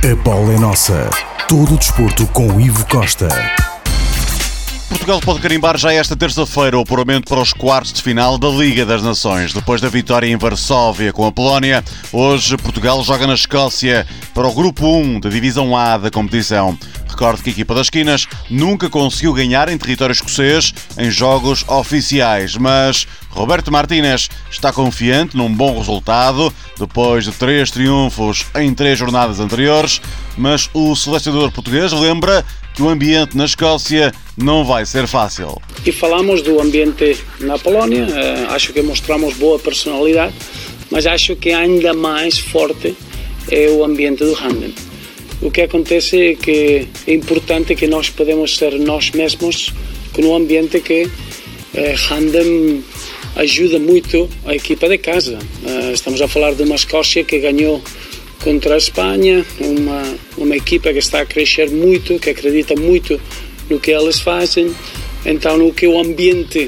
A bola é nossa. Todo o desporto com Ivo Costa. Portugal pode carimbar já esta terça-feira o apuramento para os quartos de final da Liga das Nações. Depois da vitória em Varsóvia com a Polónia, hoje Portugal joga na Escócia para o Grupo 1 da Divisão A da competição. Recordo que a equipa das Quinas nunca conseguiu ganhar em território escocês em jogos oficiais, mas Roberto Martínez está confiante num bom resultado depois de 3 triunfos em 3 jornadas anteriores, mas o selecionador português lembra que o ambiente na Escócia não vai ser fácil. E falamos do ambiente na Polónia, acho que mostramos boa personalidade, mas acho que ainda mais forte é o ambiente do Handem. O que acontece é que é importante que nós podemos ser nós mesmos com um ambiente que Handem ajuda muito a equipa de casa. Estamos a falar de uma Escócia que ganhou contra a Espanha, uma equipa que está a crescer muito, que acredita muito no que eles fazem. Então, o que o ambiente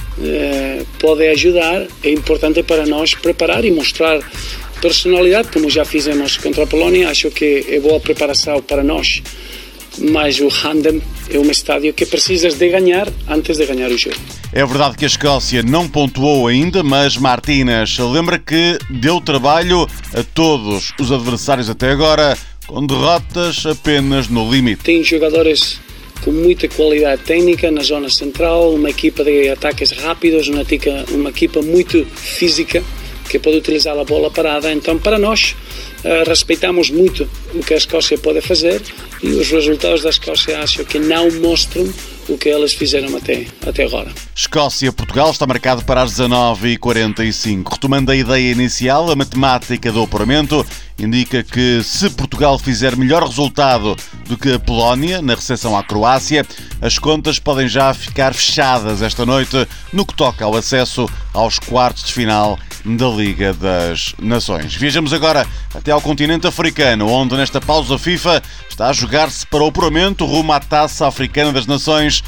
pode ajudar é importante para nós preparar e mostrar personalidade, como já fizemos contra a Polónia. Acho que é boa preparação para nós, mas o Handem é um estádio que precisas de ganhar antes de ganhar o jogo. É verdade que a Escócia não pontuou ainda, mas Martínez lembra que deu trabalho a todos os adversários até agora, com derrotas apenas no limite. Tem jogadores com muita qualidade técnica na zona central, uma equipa de ataques rápidos, uma equipa muito física, que pode utilizar a bola parada. Então, para nós, respeitamos muito o que a Escócia pode fazer, e os resultados da Escócia acho que não mostram o que eles fizeram até agora. Escócia-Portugal está marcado para as 19h45. Retomando a ideia inicial, a matemática do apuramento indica que se Portugal fizer melhor resultado do que a Polónia na recepção à Croácia, as contas podem já ficar fechadas esta noite no que toca ao acesso aos quartos de final da Liga das Nações. Viajamos agora até ao continente africano, onde nesta pausa FIFA está a jogar-se para o apuramento rumo à Taça Africana das Nações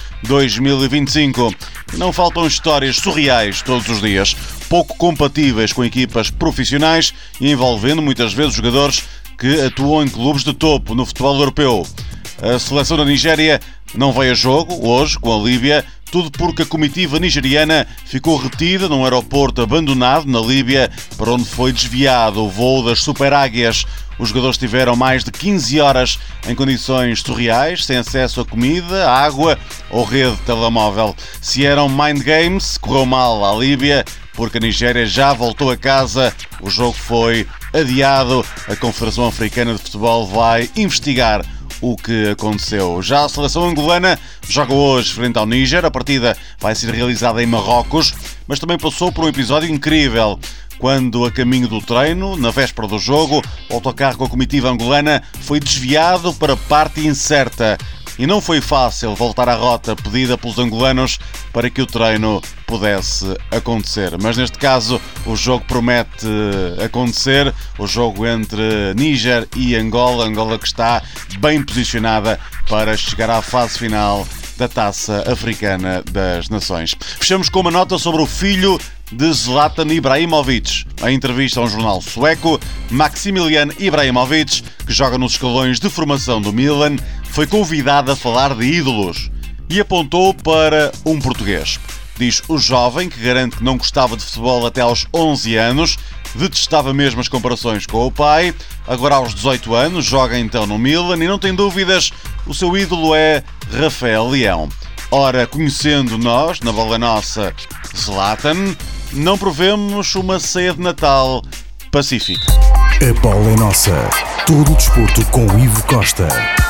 2025. Não faltam histórias surreais todos os dias, pouco compatíveis com equipas profissionais e envolvendo muitas vezes jogadores que atuam em clubes de topo no futebol europeu. A seleção da Nigéria não veio a jogo hoje com a Líbia, tudo porque a comitiva nigeriana ficou retida num aeroporto abandonado na Líbia, para onde foi desviado o voo das Super Águias. Os jogadores tiveram mais de 15 horas em condições surreais, sem acesso a comida, água ou rede de telemóvel. Se eram mind games, correu mal à Líbia, porque a Nigéria já voltou a casa. O jogo foi adiado. A Confederação Africana de Futebol vai investigar o que aconteceu. Já a seleção angolana joga hoje frente ao Níger. A partida vai ser realizada em Marrocos, mas também passou por um episódio incrível, quando, a caminho do treino, na véspera do jogo, o autocarro com a comitiva angolana foi desviado para parte incerta. E não foi fácil voltar à rota pedida pelos angolanos para que o treino pudesse acontecer. Mas neste caso o jogo promete acontecer, o jogo entre Níger e Angola. Angola que está bem posicionada para chegar à fase final da Taça Africana das Nações. Fechamos com uma nota sobre o filho de Zlatan Ibrahimovic. Em entrevista a um jornal sueco, Maximilian Ibrahimovic, que joga nos escalões de formação do Milan, foi convidado a falar de ídolos e apontou para um português. Diz o jovem, que garante que não gostava de futebol até aos 11 anos, detestava mesmo as comparações com o pai, agora aos 18 anos joga então no Milan e não tem dúvidas, o seu ídolo é Rafael Leão. Ora, conhecendo nós, na bola nossa, Zlatan, não prevemos uma ceia de Natal pacífica. A bola é nossa. Todo o desporto com Ivo Costa.